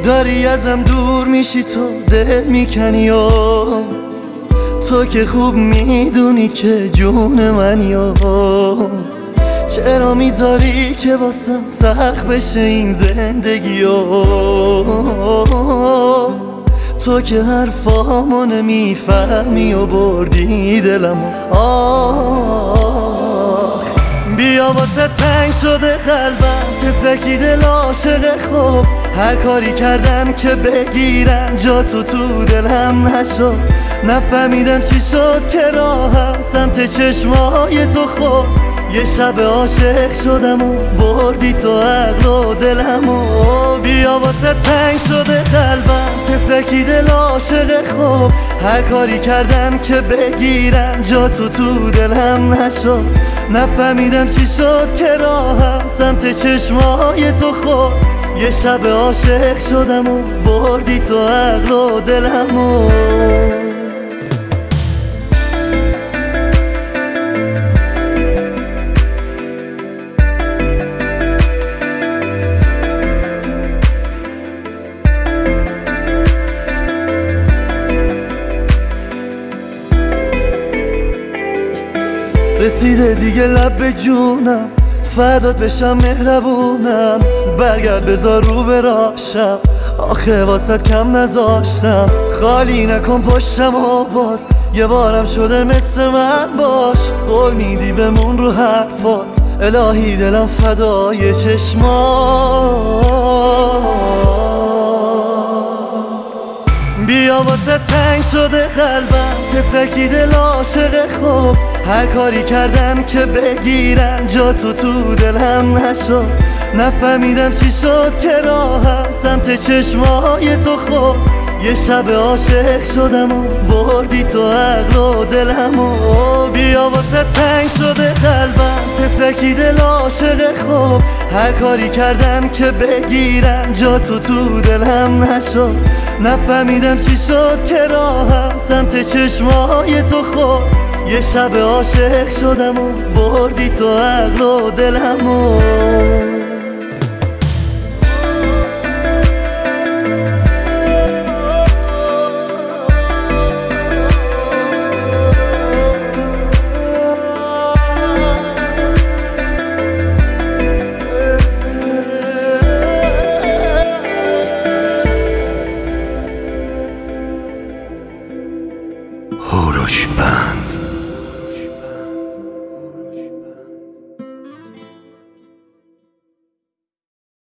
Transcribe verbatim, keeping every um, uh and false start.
داری ازم دور میشی، تو دل میکنی و تو که خوب میدونی که جون منی و چرا میذاری که واسم سخت بشه این زندگی و تو که حرفامو نمیفهمی و بردی دلمو. آه بیا واسه تنگ شده قلبم، تفلکی دل عاشق خوب، هر کاری کردن که بگیرن جا تو تو دلم نشد. نفهمیدم چی شد که راهم سمت چشمای تو خود، یه شب عاشق شدم و بردی تو عقل و دلمو. بیا واسه تنگ شده قلبم، تفلکی دل عاشق خوب، هر کاری کردن که بگیرن جا تو تو دلم نشد. نفهمیدم چی شد که راهم سمت چشمای تو خود، یه شب عاشق شدم و بردی تو عقل و دلمو. رسیده دیگه لب به جونم، فدات بشم مهربونم، برگرد بذار رو براشم، آخه واسط کم نذاشتم. خالی نکن پشتم و باز یه بارم شده مثل من باش، قول میدی بمون رو حرفات، الهی دلم فدای چشمات. بیا واسه تنگ شده قلبم، تفلکی دل عاشق خوب، هر کاری کردن که بگیرن جا تو تو دلم نشد. نفهمیدم چی شد که راهم سمت چشمای تو خود، یه شب عاشق شدم و بردی تو عقل و دلمو. بیا واسه تنگ شده قلبم، تفلکی دل عاشق خوب، هر کاری کردن که بگیرن جا تو تو دلم نشد. نفهمیدم چی شد که راهم سمت چشمای تو خود، یه شب عاشق شدم و بردی تو عقل و دلمو.